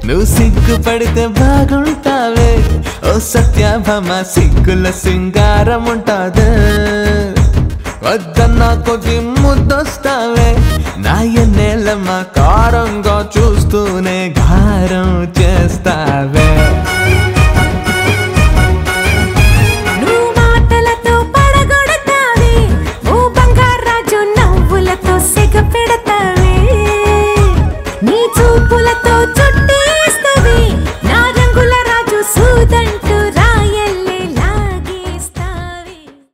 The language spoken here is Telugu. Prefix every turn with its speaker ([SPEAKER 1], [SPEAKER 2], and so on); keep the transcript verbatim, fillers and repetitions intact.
[SPEAKER 1] నువ్వు సిగ్గుపడితే బాగుంటావే ఓ సత్యభామ సిగ్గుల సింగారం ఉంటాదే వద్దన్నా కొద్ది ముద్దొస్తావే నా ఎన్నేళ్ళమ్మ కారంగా చూస్తూనే గారం